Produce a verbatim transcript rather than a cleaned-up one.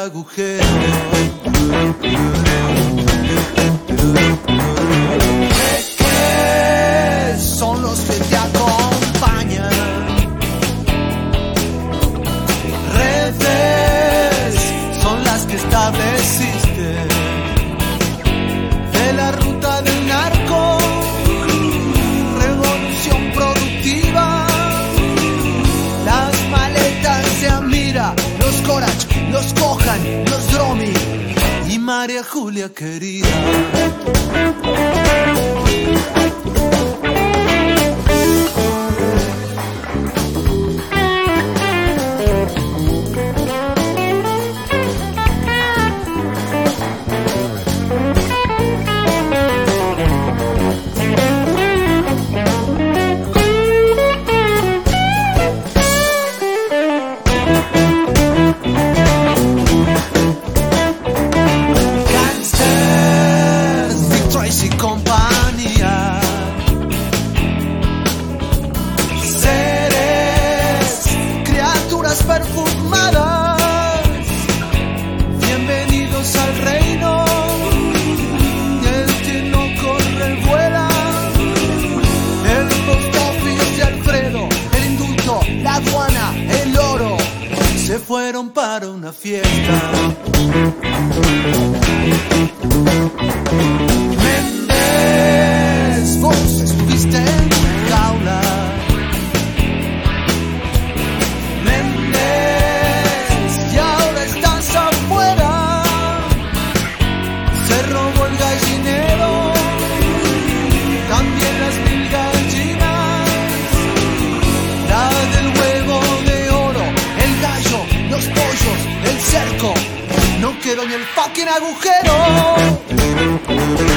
agujero. ¿Qué son los que te acompañan? Redes son las que estableciste de la ruta del narco, revolución productiva. Las maletas se Amira, los Corach, los Cojan, los Dromi y María Julia querida. Y compañía, seres, criaturas perfumadas, bienvenidos al reino. El que no corre vuela, el post office de Alfredo, el indulto, la aduana, el oro, se fueron para una fiesta. Méndez, vos estuviste en una jaula. Méndez, y ahora estás afuera. Se robó el gallinero, también las mil gallinas, la del huevo de oro, el gallo, los pollos, el cerco. No quedó ni el fucking agujero.